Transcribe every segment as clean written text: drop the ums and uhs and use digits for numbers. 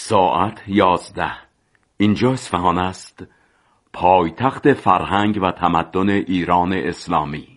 ساعت 11. اینجا اصفهان است، پایتخت فرهنگ و تمدن ایران اسلامی.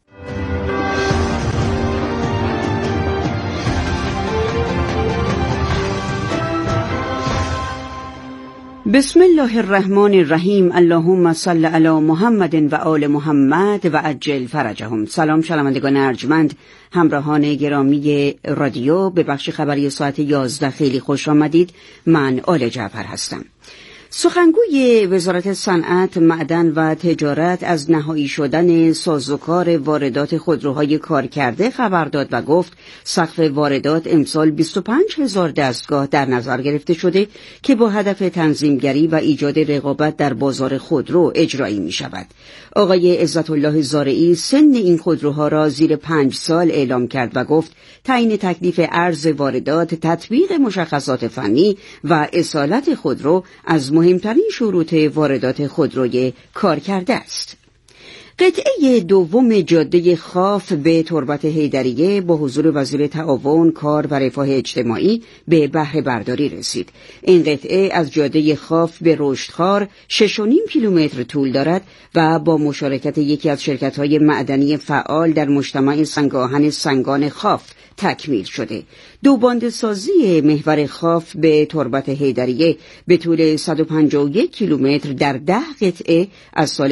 بسم الله الرحمن الرحیم. اللهم صل علی محمد و آل محمد و عجل فرجهم. سلام شنوندگان ارجمند، همراهان گرامی رادیو، به بخش خبری ساعت 11 خیلی خوش آمدید. من آل جعفر هستم. سخنگوی وزارت صنعت، معدن و تجارت از نهایی شدن سازوکار واردات خودروهای کارکرده خبر داد و گفت سقف واردات امسال 25,000 دستگاه در نظر گرفته شده که با هدف تنظیمگری و ایجاد رقابت در بازار خودرو اجرایی می شود. آقای عزت الله زارعی سن این خودروها را زیر 5 سال اعلام کرد و گفت تعیین تکلیف ارز واردات، تطبیق مشخصات فنی و اصالت خودرو از مهمترین شروط واردات خودروی کارکرده است. قطعه دوم جاده خاف به تربت حیدریه با حضور وزیر تعاون، کار و رفاه اجتماعی به بهره برداری رسید. این قطعه از جاده خاف به رشدخوار 6.5 کیلومتر طول دارد و با مشارکت یکی از شرکت‌های معدنی فعال در مجتمع سنگ‌آهن سنگان خاف تکمیل شده. دو باندسازی محور خاف به تربت حیدریه به طول 151 کیلومتر در 10 قطعه از سال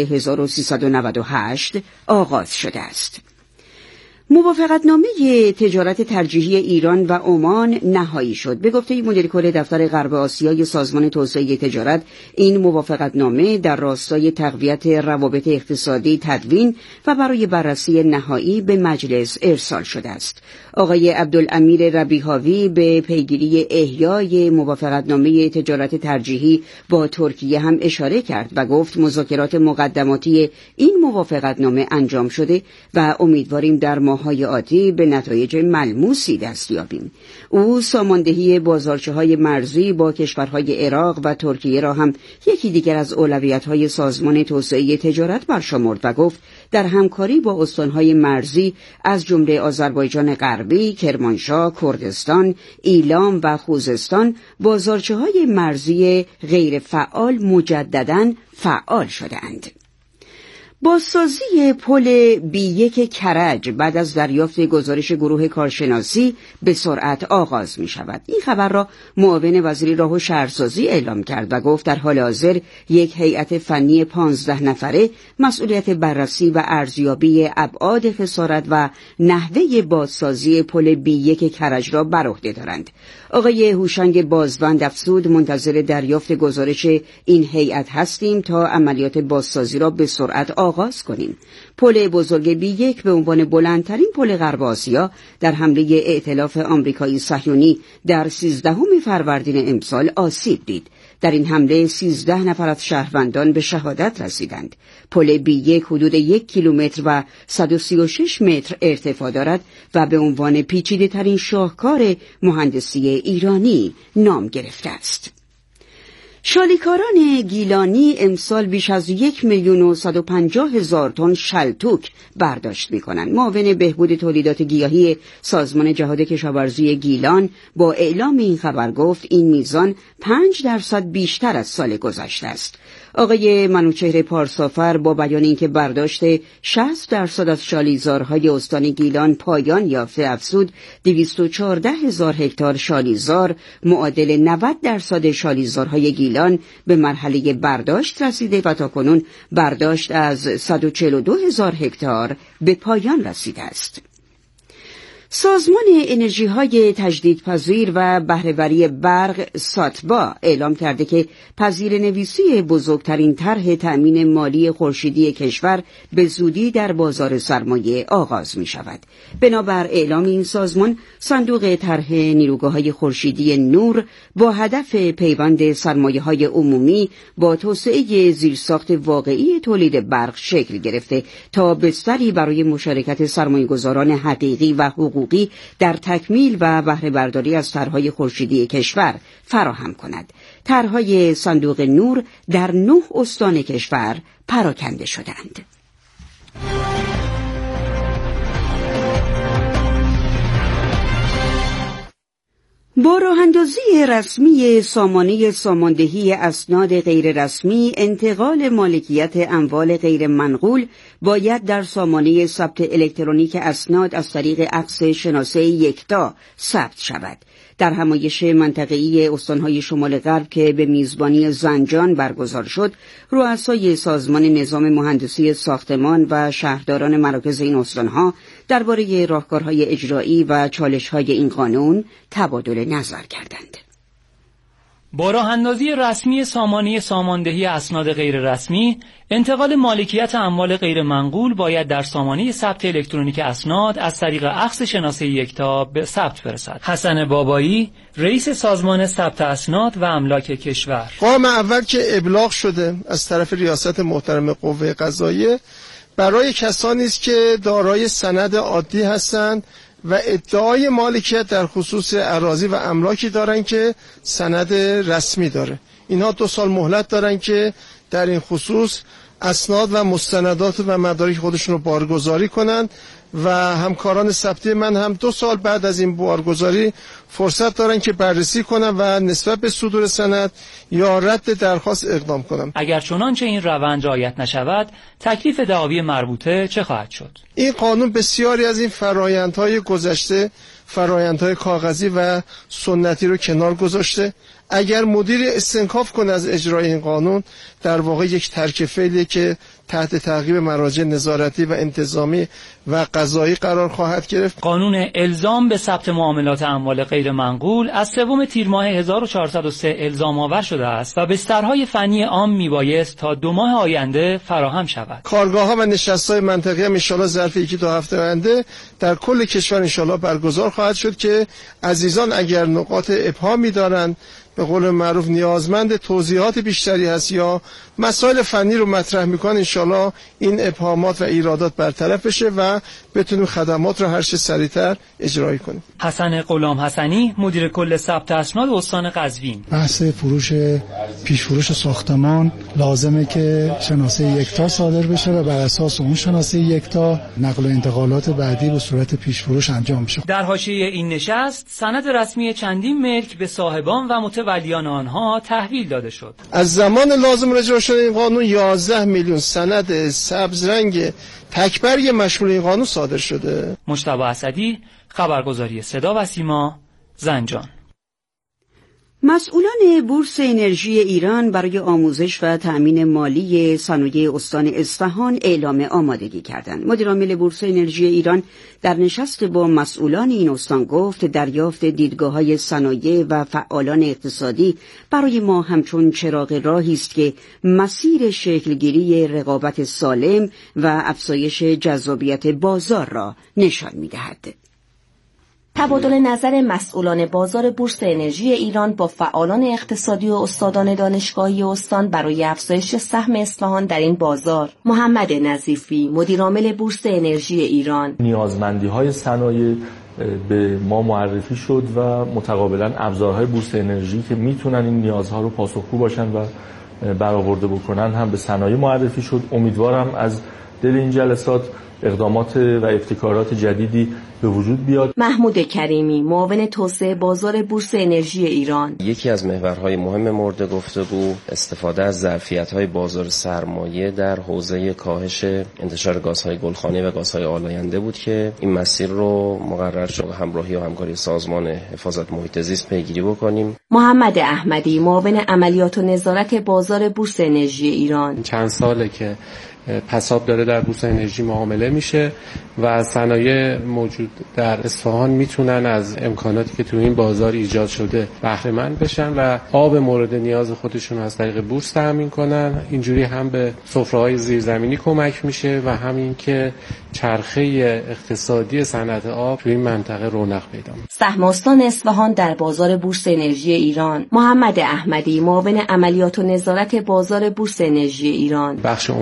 1398 آغاز شده است. موافقتنامه تجارت ترجیحی ایران و عمان نهایی شد. به گفته مدیر کل دفتر غرب آسیای سازمان توسعه تجارت، این موافقتنامه در راستای تقویت روابط اقتصادی تدوین و برای بررسی نهایی به مجلس ارسال شده است. آقای عبدالامیر ربیحاوی به پیگیری احیای موافقتنامه تجارت ترجیحی با ترکیه هم اشاره کرد و گفت مذاکرات مقدماتی این موافقتنامه انجام شده و امیدواریم در ماه‌های آتی به نتایج ملموسی دست یابیم. او ساماندهی بازارچه‌های مرزی با کشورهای عراق و ترکیه را هم یکی دیگر از اولویت‌های سازمان توسعه تجارت برشمرد و گفت در همکاری با استان‌های مرزی از جمله آذربایجان غربی، کرمانشاه، کردستان، ایلام و خوزستان بازارچه‌های مرزی غیر فعال مجدداً فعال شدند. بازسازی پل B1 کرج بعد از دریافت گزارش گروه کارشناسی به سرعت آغاز می شود. این خبر را معاون وزیر راه و شهرسازی اعلام کرد و گفت در حال حاضر یک هیئت فنی 15 نفره مسئولیت بررسی و ارزیابی ابعاد خسارت و نحوه بازسازی پل B1 کرج را بر عهده دارند. آقای هوشنگ بازوند افزود منتظر دریافت گزارش این هیئت هستیم تا عملیات بازسازی را به سرعت آغاز کنیم. پل بزرگ B1 به عنوان بلندترین پل غرب آسیا در حمله ائتلاف آمریکایی صهیونی در 13 فروردین امسال آسیب دید. در این حمله 13 نفر از شهروندان به شهادت رسیدند. پل B1 حدود 1 کیلومتر و 136 متر ارتفاع دارد و به عنوان پیچیده‌ترین شاهکار مهندسی ایرانی نام گرفته است. شالیکاران گیلانی امسال بیش از 1,150,000 تن شلتوک برداشت می‌کنند. معاون بهبود تولیدات گیاهی سازمان جهاد کشاورزی گیلان با اعلام این خبر گفت این میزان 5% بیشتر از سال گذشته است. آقای منوچهر پارسافر با بیان اینکه برداشت 60% از شالیزارهای استان گیلان پایان یافته افزود 214,000 هکتار شالیزار معادل 90% شالیزارهای گیلان به مرحله برداشت رسیده و تاکنون برداشت از 142,000 هکتار به پایان رسیده است. سازمان انرژی‌های تجدیدپذیر و بهره‌وری برق ساتبا اعلام کرده که پذیرنویسی بزرگترین طرح تأمین مالی خورشیدی کشور به زودی در بازار سرمایه آغاز می‌شود. بنابر اعلام این سازمان، صندوق طرح نیروگاه‌های خورشیدی نور با هدف پیوند سرمایه‌های عمومی با توسعه زیرساخت واقعی تولید برق شکل گرفته تا بستری برای مشارکت سرمایه‌گذاران حقیقی و حقوقی در تکمیل و بهره برداری از طرح‌های خورشیدی کشور فراهم کند. طرح‌های صندوق نور در 9 استان کشور پراکنده شدند. با راه‌اندازی رسمی سامانه ساماندهی اسناد غیررسمی، انتقال مالکیت اموال غیر منقول باید در سامانه ثبت الکترونیک اسناد از طریق عکس شناسه یکتا ثبت شود. در همایش منطقه‌ای استان‌های شمال غرب که به میزبانی زنجان برگزار شد، رؤسای سازمان نظام مهندسی ساختمان و شهرداران مراکز این استان‌ها درباره راهکارهای اجرایی و چالش‌های این قانون تبادل نظر کردند. با راه‌اندازی رسمی سامانه ساماندهی اسناد غیررسمی، انتقال مالکیت اموال غیر منقول باید در سامانه ثبت الکترونیک اسناد از طریق عکس شناسه یکتا به ثبت برسد. حسن بابایی، رئیس سازمان ثبت اسناد و املاک کشور: قانون اول که ابلاغ شده از طرف ریاست محترم قوه قضاییه برای کسانی است که دارای سند عادی هستند و ادعای مالکیت در خصوص اراضی و املاکی دارن که سند رسمی داره. اینها 2 سال مهلت دارن که در این خصوص اسناد و مستندات و مدارک خودشون رو بارگذاری کنند و همکاران ثبتی من هم 2 سال بعد از این بارگذاری فرصت دارن که بررسی کنن و نسبت به صدور سند یا رد درخواست اقدام کنن. اگر چنانچه این روند رعایت نشود، تکلیف دعاوی مربوطه چه خواهد شد؟ این قانون بسیاری از این فرآیندهای گذشته، فرآیندهای کاغذی و سنتی رو کنار گذاشته. اگر مدیر استنکاف کنه از اجرای این قانون، در واقع یک ترک فعلیه که تحت تعقیب مراجع نظارتی و انتظامی و قضایی قرار خواهد گرفت. قانون الزام به ثبت معاملات اموال غیر منقول از 3 تیر ماه 1403 الزام آور شده است و بسترهای فنی عام میبایست تا 2 ماه آینده فراهم شود. کارگاه‌ها و نشست‌های منطقه‌ای هم انشالله ظرف 1-2 هفته آینده در کل کشور انشالله برگزار خواهد شد که عزیزان اگر نقاط ابهامی دارند، به قول معروف نیازمند توضیحات بیشتری هست یا مسائل فنی رو مطرح میکنن، انشالله این ابهامات و ایرادات برطرف بشه و بتونیم خدمات رو هر چه سریعتر اجرایی کنیم. حسن غلام حسنی، مدیر کل ثبت اسناد استان قزوین: بحث پیش فروش ساختمان لازمه که شناسه یکتا صادر بشه و بر اساس اون شناسه یکتا نقل و انتقالات بعدی به صورت پیش فروش انجام بشه. در حاشیه این نشست، سند رسمی چندین ملک به صاحبان و متولیان آنها تحویل داده شد. از زمان لازم اجرا شدن این قانون 11 میلیون سند سبز رنگ تکبرگ مشمول این قانون صادر شده. مجتبی اسدی، خبرگزاری صدا و سیما، زنجان. مسئولان بورس انرژی ایران برای آموزش و تأمین مالی صنایع استان اصفهان اعلام آمادگی کردند. مدیرعامل بورس انرژی ایران در نشست با مسئولان این استان گفت دریافت دیدگاه‌های صنایع و فعالان اقتصادی برای ما همچون چراغ راهی است که مسیر شکلگیری رقابت سالم و افزایش جذابیت بازار را نشان می‌دهد. تبادل نظر مسئولان بازار بورس انرژی ایران با فعالان اقتصادی و استادان دانشگاهی استان برای افزایش سهم اصفهان در این بازار. محمد نظیفی، مدیرعامل بورس انرژی ایران: نیازمندی‌های صنایع به ما معرفی شد و متقابلا ابزارهای بورس انرژی که میتونن این نیازها رو پاسخگو باشن و برآورده بکنن هم به صنایع معرفی شد. امیدوارم از دل این جلسات اقدامات و ابتکارات جدیدی به وجود بیاد. محمود کریمی، معاون توسعه بازار بورس انرژی ایران: یکی از محورهای مهم مورد گفتگو استفاده از ظرفیت‌های بازار سرمایه در حوزه کاهش انتشار گازهای گلخانه‌ای و گازهای آلاینده بود که این مسیر رو مقرر شد همراهی و همکاری سازمان حفاظت محیط زیست پیگیری بکنیم. محمد احمدی، معاون عملیات و نظارت بازار بورس انرژی ایران: چند ساله که پساب داره در بورس انرژی معامله میشه و صنایع موجود در اصفهان میتونن از امکاناتی که تو این بازار ایجاد شده بهره مند بشن و آب مورد نیاز خودشون از طریق بورس تامین کنن. اینجوری هم به سفره‌های زیرزمینی کمک میشه و همین که چرخه اقتصادی صنعت آب تو این منطقه رونق پیدا میکنه. سهم استان اصفهان در بازار بورس انرژی ایران: محمد احمدی، معاون عملیات و نظارت بازار بورس انرژی ایران: بخش عمده‌ای از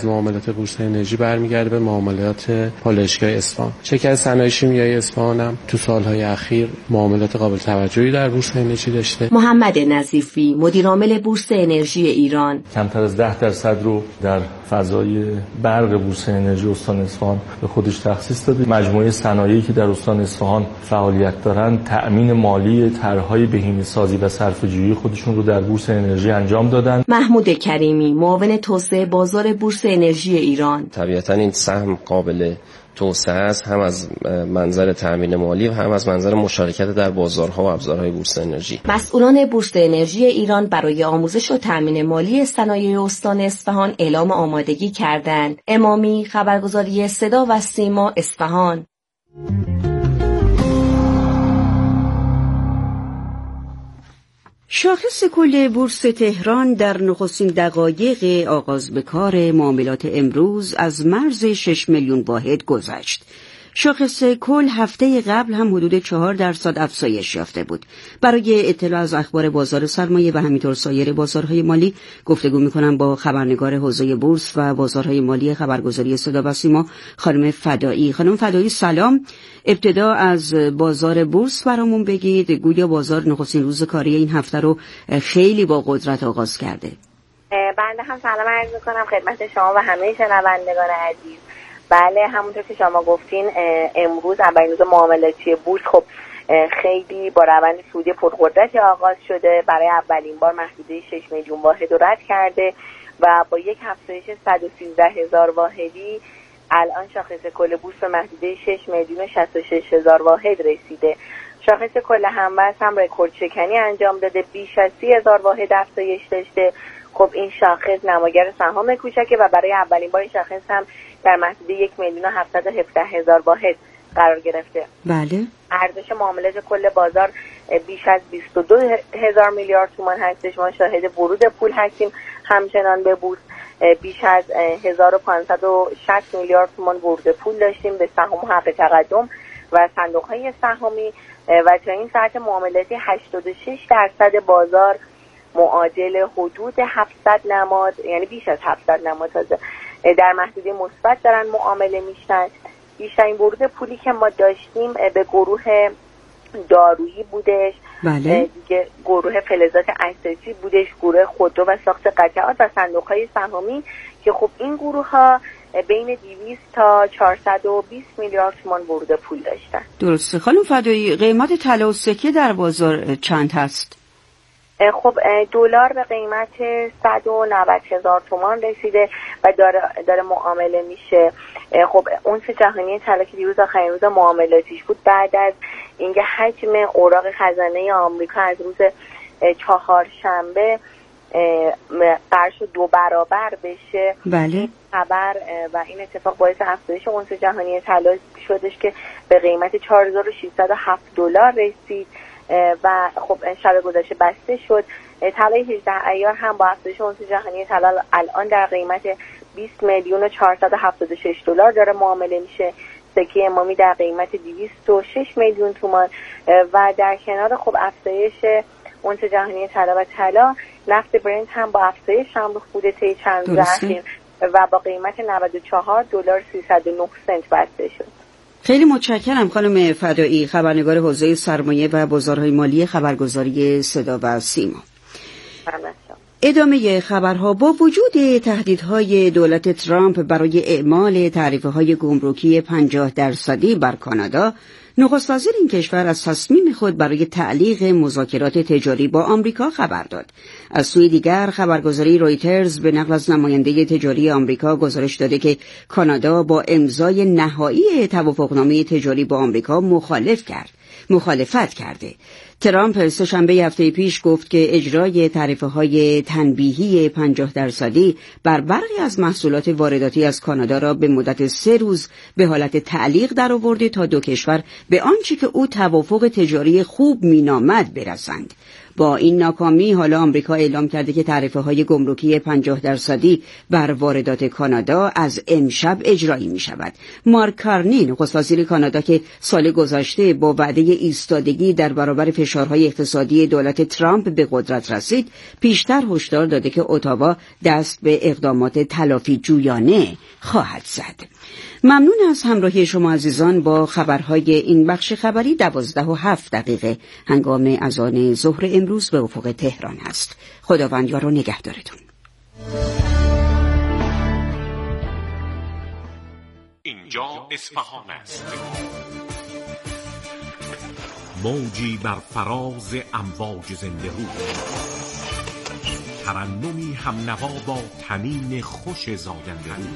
از معاملات بورس انرژی برمیگرده به معاملات پالایشگاه اصفهان. شرکت صنایع شیمیایی اصفهان هم تو سالهای اخیر معاملات قابل توجهی در بورس انرژی داشته. محمد نظیفی، مدیر عامل بورس انرژی ایران: کمتر از 10% رو در فضای برق بورس انرژی استان اصفهان به خودش تخصیص داده. مجموعه صنایعی که در استان اصفهان فعالیت دارن تأمین مالی طرح‌های بهینه‌سازی و صرفه‌جویی خودشون رو در بورس انرژی انجام دادن. محمود کریمی، معاون توسعه بازار بورس انرژی ایران: طبیعتاً این سهم قابل توسعه است، هم از منظر تأمین مالی و هم از منظر مشارکت در بازارها و ابزارهای بورس انرژی. مسئولان بورس انرژی ایران برای آموزش و تأمین مالی صنایع استان اصفهان اعلام آمادگی کردند. امامی، خبرگزاری صدا و سیما، اصفهان. شاخص کل بورس تهران در نخستین دقایق آغاز به کار معاملات امروز از مرز 6 میلیون واحد گذشت. شاخص کل هفته قبل هم حدود 4% افزایش یافته بود. برای اطلاع از اخبار بازار سرمایه و همینطور سایر بازارهای مالی گفتگو می‌کنم با خبرنگار حوزه بورس و بازارهای مالی خبرگزاری صدا و سیما خانم فدایی. خانم فدایی سلام. ابتدا از بازار بورس برامون بگید. گویا بازار نخستین روز کاری این هفته رو خیلی با قدرت آغاز کرده. بنده هم سلام عرض می‌کنم خدمت شما و همه شنوندگان عزیز. بله، همونطور که شما گفتین امروز اولین روز معاملاتی بورس خب خیلی با روند سودی پرقدرتی آغاز شده. برای اولین بار محدوده 6 میلیون واحد رو رد کرده و با یک افزایش 113,000 واحدی الان شاخص کل بورس به محدوده 6 میلیون و 66,000 واحد رسیده. شاخص کل همبست هم رکورد شکنی انجام داده، بیش از 30,000 واحد افزایش داشته. خب این شاخص نماگر سهام کوچکه و برای اولین بار این شاخص هم در محدوده 1,717,000 واحد قرار گرفته. بله. ارزش معاملات کل بازار بیش از 22,000 میلیارد تومان هستش. ما شاهد ورود پول هستیم همچنان به بورس. بیش از 1,560 میلیارد تومان ورود پول داشتیم به سهام حق تقدم و صندوق‌های سهامی و تا این ساعت معاملاتی 86% بازار معادل حدود 700 نماد، یعنی بیش از 700 نماد در محدوده مثبت دارن معامله میشن. بیشترین ورود پولی که ما داشتیم به گروه دارویی بودش. بله. دیگه گروه فلزات اساسی بودش، گروه خودرو و ساخت قطعات و صندوق‌های سهامی که خب این گروه ها بین 200 تا 420 میلیارد تومان ورود پول داشتن. درسته. خانم فدایی، قیمت طلا و سکه در بازار چند هست؟ خب دلار به قیمت 190,000 تومان رسیده و داره معامله میشه. خب اونس جهانی طلا که دیروز آخرین روز معاملاتیش بود بعد از اینکه حجم اوراق خزانه آمریکا از روز چهارشنبه قرار شد 2 برابر بشه. بله. خبر و این اتفاق باعث افزایش اونس جهانی طلا شدش که به قیمت 4,607 دلار رسید و خب شب گذشته بسته شد. طلای 18 ایار هم با افزایش اونس جهانی طلا الان در قیمت 20 میلیون و 476 دلار داره معامله میشه. سکه امامی در قیمت 206 میلیون تومان و در کنار خب افزایش اونس جهانی طلا و طلا، نفت برنت هم با افزایش هم بوده طی چند روز اخیر و با قیمت 94 دلار 309 سنت بسته شد. خیلی متشکرم خانم فدایی، خبرنگار حوزه سرمایه و بازارهای مالی خبرگزاری صدا و سیما. ادامه خبرها. با وجود تهدیدهای دولت ترامپ برای اعمال تعرفه‌های گمرکی 50% بر کانادا، نخست وزیر این کشور از تصمیم خود برای تعلیق مذاکرات تجاری با آمریکا خبر داد. از سوی دیگر خبرگزاری رویترز به نقل از نماینده تجاری آمریکا گزارش داده که کانادا با امضای نهایی توافقنامه تجاری با آمریکا مخالفت کرده. ترامپ سه‌شنبه هفته پیش گفت که اجرای تعرفه‌های تنبیهی 50% بر برخی از محصولات وارداتی از کانادا را به مدت 3 روز به حالت تعلیق درآورده تا دو کشور به آنچه که او توافق تجاری خوب مینامد برسند. با این ناکامی حالا آمریکا اعلام کرده که تعرفه‌های گمرکی 50% بر واردات کانادا از امشب اجرایی می‌شود. مارک کارنی، نخست وزیر کانادا که سال گذشته با وعده ایستادگی در برابر فشارهای اقتصادی دولت ترامپ به قدرت رسید، پیشتر هشدار داده که اتاوا دست به اقدامات تلافی جویانه خواهد زد. ممنون از همراهی شما عزیزان با خبرهای این بخش خبری. 12:07 هنگام اذان ظهر امروز به افق تهران است. خداوند یار و نگهدارتون. اینجا اصفهان است. موجی بر فراز امواج زنده رو، ترنمی هم نوا با تنین خوش زاینده رو.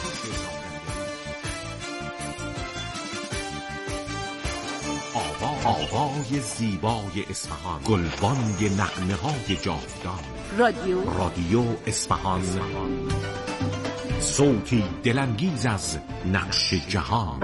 آوای زیبای اصفهان، گلبانگ نغمه های جاودان. رادیو اصفهان، صوتی دلانگیز از نقش جهان.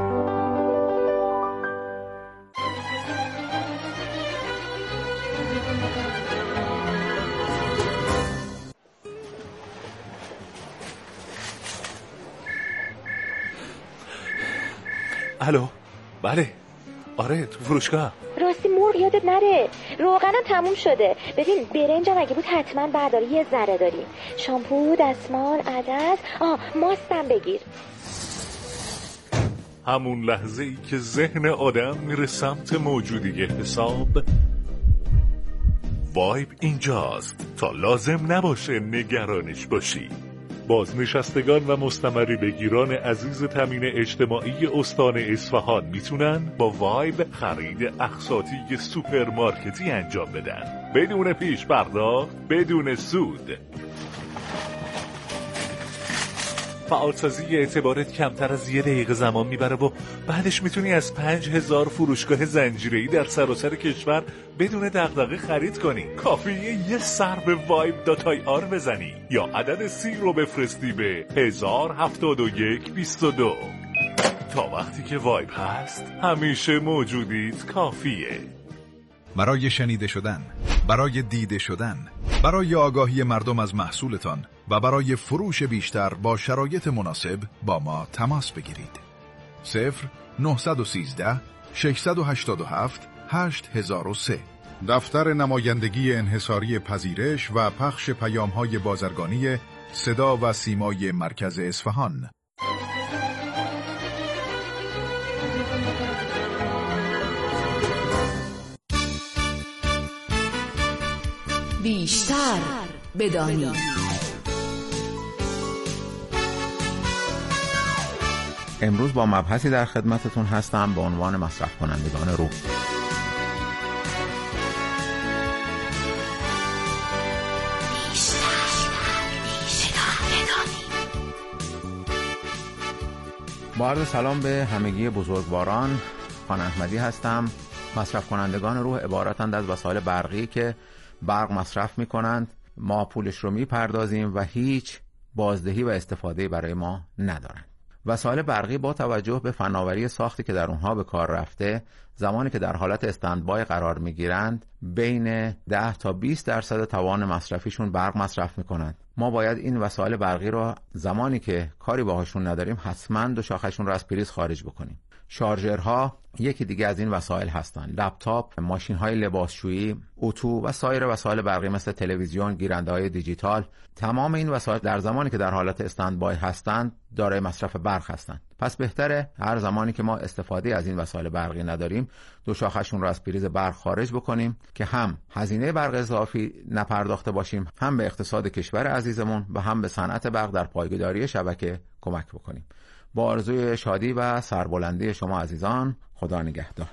الو، بله، آره تو فروشگاه. راستی مرغ یادت نره، روغنم تموم شده. ببین برنجم اگه بود حتما برداری، یه ذره داریم. شامپو، دستمال، عدس، ماستم بگیر. همون لحظه ای که ذهن آدم میره سمت موجودی حساب، وایب اینجاست تا لازم نباشه نگرانش باشی. بازنشستگان و مستمری بگیران عزیز تامین اجتماعی استان اصفهان میتونن با وایب خرید اقساطی سوپرمارکتی انجام بدن بدون پیش پرداخت، بدون سود. فعالسازی اعتبارت کمتر از 1 دقیقه زمان میبره و بعدش میتونی از 5000 فروشگاه زنجیره‌ای در سراسر کشور بدون دغدغه خرید کنی. کافیه یه سر به vibe.ir بزنی یا عدد 30 رو بفرستی به 107122. تا وقتی که وایب هست همیشه موجودیت کافیه. برای شنیده شدن، برای دیده شدن، برای آگاهی مردم از محصولتان و برای فروش بیشتر با شرایط مناسب با ما تماس بگیرید. 0913 687 8003. دفتر نمایندگی انحصاری پذیرش و پخش پیام‌های بازرگانی صدا و سیمای مرکز اصفهان. بیشتر بدانید. امروز با مبحثی در خدمتتون هستم به عنوان مصرف کنندگان روح. با عرض سلام به همگی بزرگواران، خان احمدی هستم. مصرف کنندگان روح عبارتند از وسایل برقی که برق مصرف می کنند، ما پولش رو می پردازیم و هیچ بازدهی و استفاده برای ما ندارند. وسایل برقی با توجه به فناوری ساختی که در اونها به کار رفته، زمانی که در حالت استندبای قرار می گیرند بین 10 تا 20% توان مصرفیشون برق مصرف می کنند. ما باید این وسایل برقی رو زمانی که کاری باهاشون نداریم حتما دو شاخهشون رو از پریز خارج بکنیم. شارژرها یکی دیگه از این وسایل هستن. لپتاپ، ماشین‌های لباسشویی، اتو و سایر وسایل برقی مثل تلویزیون، گیرنده‌های دیجیتال، تمام این وسایل در زمانی که در حالت استندبای هستند دارای مصرف برق هستند. پس بهتره هر زمانی که ما استفاده از این وسایل برقی نداریم دو شاخه‌شون رو از پریز برق خارج بکنیم که هم هزینه برق اضافی نپرداخته باشیم، هم به اقتصاد کشور عزیزمون و هم به صنعت برق در پایداری شبکه کمک بکنیم. با آرزوی شادی و سربلندی شما عزیزان، خدا نگهدار.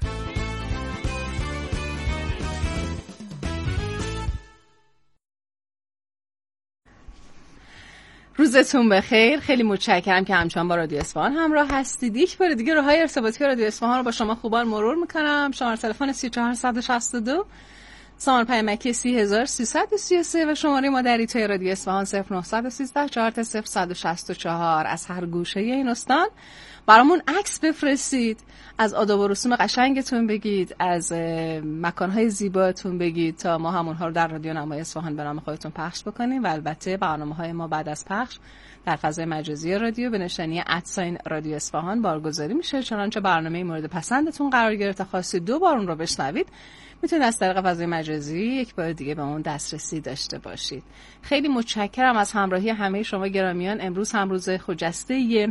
روزتون بخیر. خیلی متشکرم که همچنان با رادیو اصفهان همراه هستید. یک بار دیگه راههای ارتباطی رادیو اصفهان رو با شما خوبان مرور میکنم. شماره تلفن 3462، شماره پیامکی 3333 و شماره مادری توی رادیو اصفهان 0913 40164 از هر گوشه این استان برامون عکس بفرستید، از آداب و رسوم قشنگتون بگید، از مکانهای زیباتون بگید تا ما همونها رو در رادیو نمای اصفهان به نام خودتون پخش بکنیم. و البته برنامه‌های ما بعد از پخش در فضای مجازی رادیو به نشانی @رادیو اصفهان بارگذاری میشه. چنانچه برنامه مورد پسندتون قرار گرفت، خواستید دوبار اون رو بشنوید، میتونید از طریق فضای مجازی یک بار دیگه به اون دسترسی داشته باشید. خیلی متشکرم از همراهی همه شما گرامیان. امروز هم روز خجسته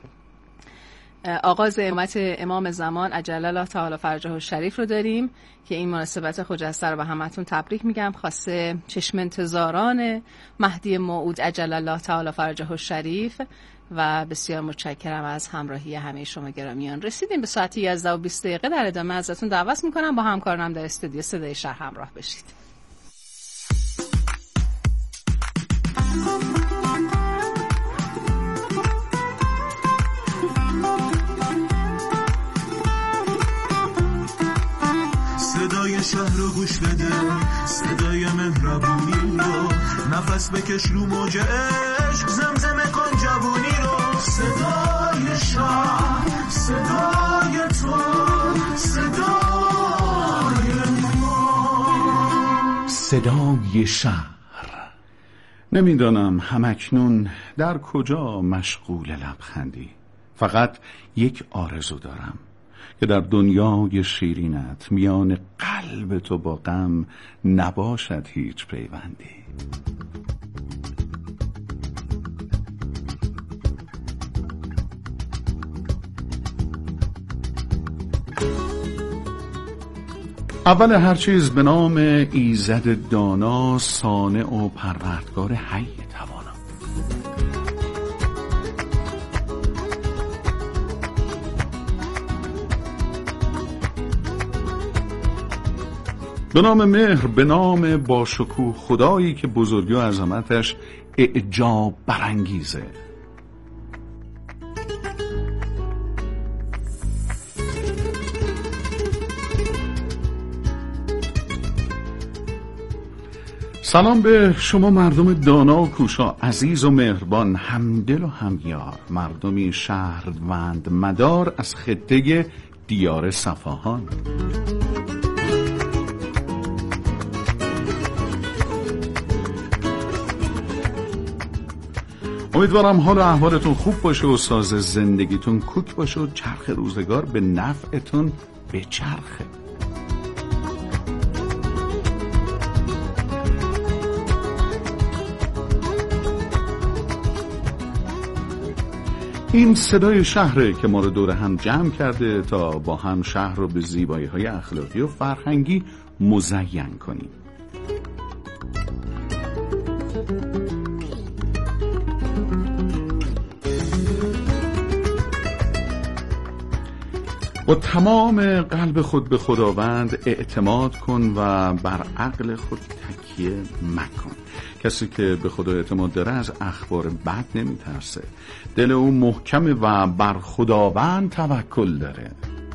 آغاز امامت امام زمان عجل الله تعالی فرجه الشریف رو داریم که این مناسبت خجسته رو به همتون تبریک میگم. خاصه چشم انتظاران مهدی موعود عجل الله تعالی فرجه الشریف. و بسیار متشکرم از همراهی همه شما گرامیان. رسیدیم به ساعت 11:20. در ادامه ازتون دعوت میکنم با همکارانم در استودیو صدای شهر همراه بشید. صدای شهر رو گوش بده، صدای مهربونی رو نفس بکش رو موج عشق، زمزمه کن جوونی رو. صدای شهر، صدای تو، صدای ما. صدای شهر. نمیدانم همکنون در کجا مشغول لبخندی، فقط یک آرزو دارم که در دنیای شیرینت میان قلب تو با غم نباشد هیچ پیوندی. اول هر چیز به نام ایزد دانا، صانع و پروردگار حی توانا. به نام مهر، به نام باشکوه خدایی که بزرگی و عظمتش اعجاب برانگیزه. سلام به شما مردم دانا و کوشا، عزیز و مهربان، همدل و همیار، مردمی شهروند مدار از خطه دیار صفاهان. امیدوارم حال و احوالتون خوب باشه و ساز زندگیتون کوک باشه و چرخ روزگار به نفعتون بچرخه. این صدای شهره که ما رو دور هم جمع کرده تا با هم شهر رو به زیبایی‌های اخلاقی و فرهنگی مزین کنیم. با تمام قلب خود به خداوند اعتماد کن و بر عقل خود تکیه مکن. کسی که به خدا اعتماد داره از اخبار بد نمیترسه، دل او محکمه و بر خداوند توکل داره.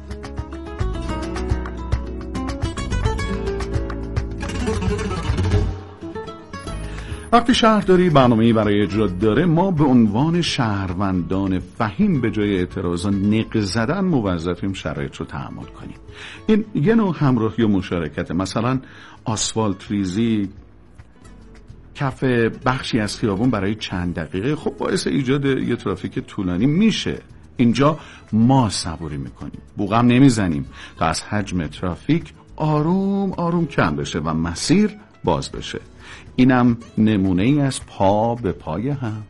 وقتی شهرداری برنامه‌ای برای اجرا داره، ما به عنوان شهروندان فهیم به جای اعتراض و نق زدن موظفیم شرایط رو تحمل کنیم. این یه نوع همراهی و مشارکت. مثلا آسفالت ریزی کف بخشی از خیابون برای چند دقیقه خب باعث ایجاد یه ترافیک طولانی میشه. اینجا ما صبوری میکنیم، بوغم نمیزنیم تا از حجم ترافیک آروم آروم کم بشه و مسیر باز بشه. اینم نمونه ای از پا به پای هم.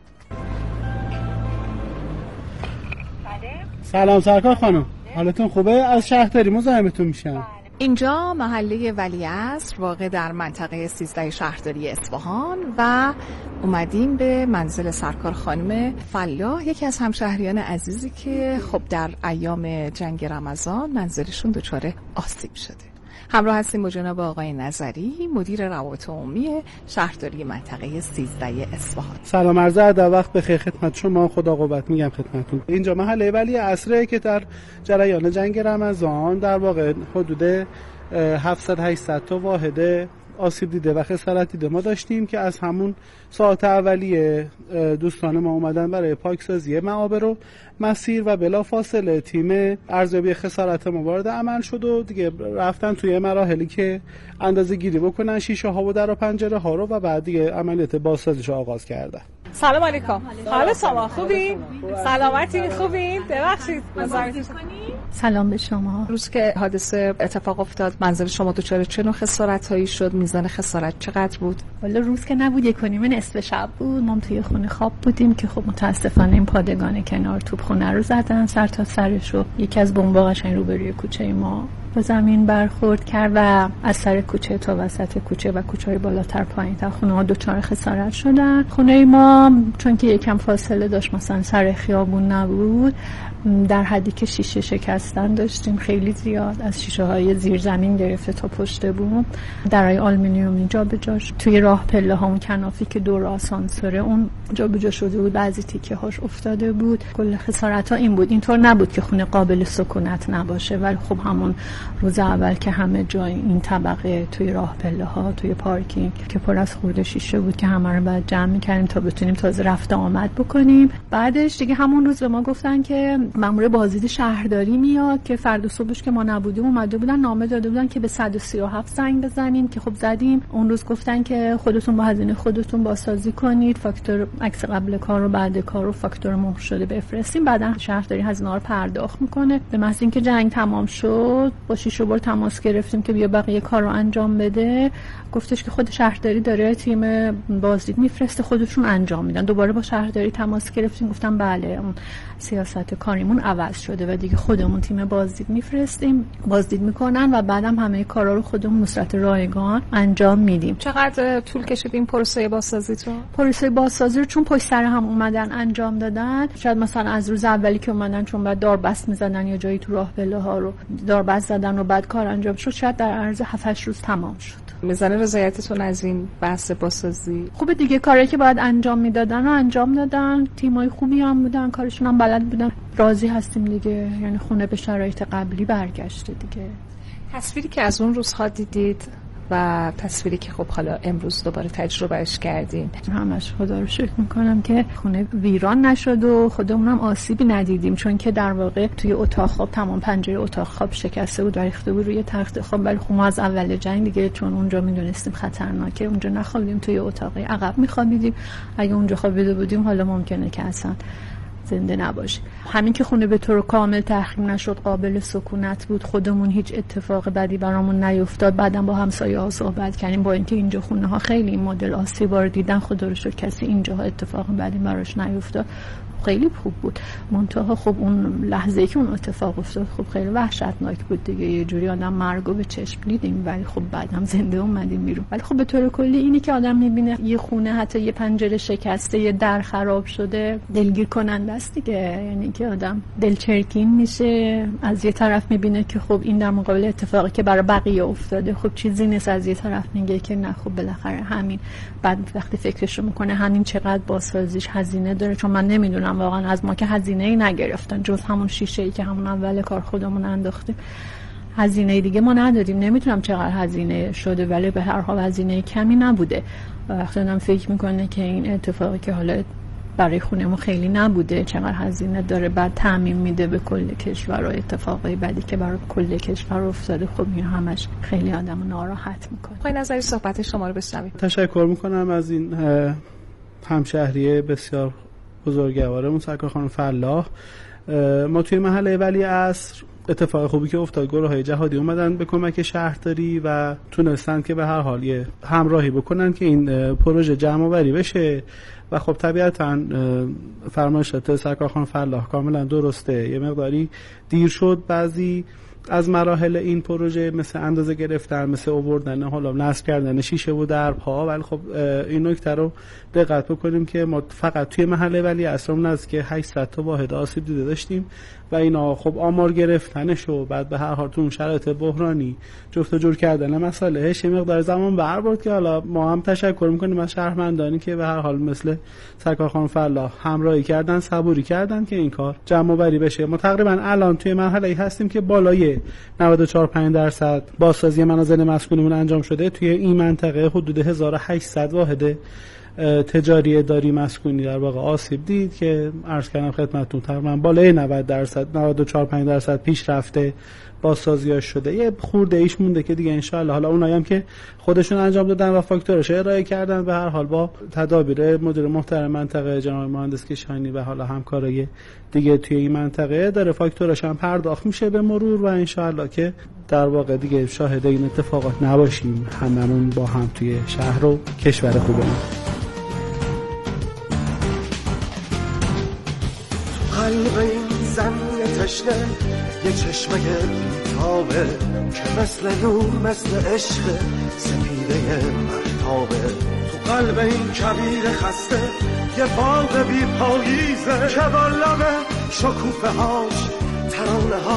سلام سرکار خانم، حالتون خوبه؟ از شهرداری مزاحمتون میشم. اینجا محله ولیعصر واقع در منطقه 13 شهرداری اصفهان و اومدیم به منزل سرکار خانم فلاح، یکی از همشهریان عزیزی که خب در ایام جنگ رمضان منزلشون دچار آسیب شده. همراه هستیم با جناب آقای نظری، مدیر روابط عمومی شهرداری منطقه 13 اصفهان. سلام عرض ادب، وقت بخیر خدمت شما، خدا قوت میگم خدمتتون. اینجا محله ولیعصر که در جریان جنگ رمضان در واقع حدود 700-800 تا واحد آسیب دیده و خسارت دیده ما داشتیم که از همون ساعت اولیه دوستان ما اومدن برای پاکسازی معابر و مسیر و بلافاصله تیم ارزیابی خسارت ما وارد عمل شد و دیگه رفتن توی مراحلی که اندازه گیری بکنن شیشه ها و در و پنجره ها رو و بعد دیگه عملیات بازسازیش رو آغاز کردن. سلام علیکم. حال شما خوبین؟ سلامتی خوبین؟ ببخشید سلام به شما. روز که حادثه اتفاق افتاد منزل شما دچار چه نوع خسارت‌هایی شد؟ میزان خسارت چقدر بود؟ والا روز که نبود 1:30 نصف شب بود. ما توی خونه خواب بودیم که خب متاسفانه این پادگان کنار توپ خونه رو زدن سر تا سرشو. یکی از بمب‌ها قشنگ روبروی کوچه ما به زمین برخورد کرد و از سر کوچه تا وسط کوچه و کوچه‌های بالاتر پایین‌تر خونه‌ها دچار خسارت شدن. خونه ما چون که یکم فاصله داشت مثلا سر خیابون نبود در حدی که شیشه شکستن داشتیم خیلی زیاد از شیشه‌های زیر زمین گرفته تا پشت بوم درای آلومینیومی جابجا شد. توی راه پله‌ها اون کنافی که دور آسانسور اون جابجا شده بود بعضی تیکه‌هاش افتاده بود. کل خسارت‌ها این بود. اینطور نبود که خونه قابل سکونت نباشه ولی خب همون روز اول که همه جای این طبقه توی راه پله‌ها توی پارکینگ که پر از خورده شیشه بود که همه رو بعد جمع می‌کردیم تا بتونیم تازه رفت آمد بکنیم. بعدش دیگه همون روز به ما گفتن که مأمور بازدید شهرداری میاد که فردا صبحش که ما نبودیم اومده بودن نامه داده بودن که به 137 زنگ بزنیم که خب زدیم. اون روز گفتن که خودتون با هزینه خودتون بازسازی کنید فاکتور عکس قبل کار و بعد کار و فاکتور مهر شده بفرستیم. بعدا شهرداری هزینه رو پرداخت میکنه. به محض اینکه جنگ تمام شد با شیشه‌بر تماس گرفتیم که بیا بقیه کار رو انجام بده. گفتش که خود شهرداری داره تیم بازدید میفرسته خودشون انجام میدن. دوباره با شهرداری تماس گرفتیم گفتم بله اون سیاست کاریمون عوض شده و دیگه خودمون تیم بازدید میفرستیم بازدید میکنن و بعدم همه کارا رو خودمون به صورت رایگان انجام میدیم. چقدر طول کشید این پروسه بازسازی رو؟ پروسه بازسازی رو چون پشت سر هم اومدن انجام دادن شاید مثلا از روز اولی که اومدن چون بعد داربست میزدن یا جایی تو راه پله ها رو داربست زدن و بعد کار انجام شد شاید در عرض 7-8 روز تمام شد. میزان رضایتتون از این بحث بازسازی خوبه دیگه کاری که باید انجام میدادن رو انجام دادن. تیمای خوبی هم بودن کارشون هم بلد بودن. راضی هستیم دیگه یعنی خونه به شرایط قبلی برگشته دیگه. تصویری که از اون روزها دیدید و تصویری که خب حالا امروز دوباره تجربهش کردین همش خدا رو شکر میکنم که خونه ویران نشد و خودمونم آسیبی ندیدیم چون که در واقع توی اتاق خواب تمام پنجره اتاق خواب شکسته بود و ریخته بود روی تخت خواب. ولی خب ما از اول جنگ دیگه چون اونجا میدونستیم خطرناکه اونجا نخوابیدیم توی اتاق عقب میخوابیدیم. اگه اونجا خوابیده بودیم حالا ممکنه که اصلا زنده نباشه. همین که خونه به طور کامل تخریب نشد قابل سکونت بود. خودمون هیچ اتفاق بدی برامون نیفتاد. بعدم با همسایه‌ها صحبت کردیم با اینکه اینجا خونه ها خیلی این مدل آسیبا رو دیدن خدا رو شکر کسی اینجاها اتفاق بدی براش نیفتاد. خیلی خوب بود. منتها خب اون لحظه‌ای که اون اتفاق افتاد خب خیلی وحشتناک بود دیگه. یه جوری آدم مرگو به چشم دیدیم ولی خب بعد هم زنده اومدیم بیرون. ولی خب به طور کلی اینی که آدم میبینه یه خونه حتی یه پنجره شکسته یه در خراب شده دلگیر کننده است دیگه. یعنی که آدم دلچرکین میشه. از یه طرف میبینه که خب این در مقابل اتفاقی که برای بقیه افتاده خب چیزی نیست. از یه طرف میگه که نه خب بالاخره همین. بعد وقتی فکرشو میکنه همین چقدر بازسازیش هزینه داره چون من نمیدونم واقعا از ما که هزینه‌ای نگرفتن جز همون شیشه‌ای که همون اول کار خودمون انداختیم. هزینه دیگه ما ندادیم. نمیتونم چقدر هزینه شده ولی به هر حال هزینه کمی نبوده. وقتی آدم فکر میکنه که این اتفاقی که حالا برای خونمون خیلی نبوده چقدر هزینه داره بعد تعمیم میده به کل کشور و اتفاقای بعدی که برای کل کشور افتاده خب این همش خیلی آدمو ناراحت میکنه. خب نظری صحبت شما رو بشنویم. تشکر میکنم از این همشهری بسیار بزرگوارمون سرکار خانم فلاح. ما توی محله ولی عصر اتفاق خوبی که افتاد گروه‌های جهادی اومدن به کمک شهرداری و تونستن که به هر حال یه همراهی بکنن که این پروژه جمع‌آوری بشه و خب طبیعتاً فرمایشات سرکار خانم فلاح کاملا درسته. یه مقداری دیر شد بعضی از مراحل این پروژه مثل اندازه گرفتن مثل آوردن حالا نصب کردن شیشه و درپا ولی خب این نکته رو دقت بکنیم که ما فقط توی محله ولی عصرمون نزدیک 800 تا واحد آسیب دیده داشتیم و اینا خب آمار گرفتنش و بعد به هر حال تو اون شرایط بحرانی جفت و جور کردن مسائلش یه مقدار زمان برد که حالا ما هم تشکر میکنیم از شهرمندانی که به هر حال مثل سرکار خانم فلاح همراهی کردن صبوری کردن که این کار جمع آوری بشه. ما تقریبا الان توی مرحله هستیم که بالای که 94.5% بازسازی منازل مسکونیمون انجام شده. توی این منطقه حدود 1800 واحد تجاری اداری مسکونی در واقع آسیب دید که عرض کردم خدمتتون تقریبا بالای 90% 94.5% پیشرفته بازسازی‌ها شده. یه خورده ایش مونده که دیگه انشالله حالا اونایی هم که خودشون انجام دادن و فاکتورش ارائه کردن به هر حال با تدابیر مدیر محترم منطقه جناب مهندس کیشانی و حالا همکارای دیگه توی این منطقه داره فاکتورش هم پرداخت میشه به مرور و انشالله که در واقع دیگه شاهد این اتفاقات نباشیم، هممون با هم توی شهر و کشور خوبمون. قلب این زن تشنه یه چشمه بیتابه که مثل نور مثل عشق سپیده مهتابه. تو قلب این کبیر خسته یه باغ بی پاییزه که با لب شکوفه هاش ترانه ها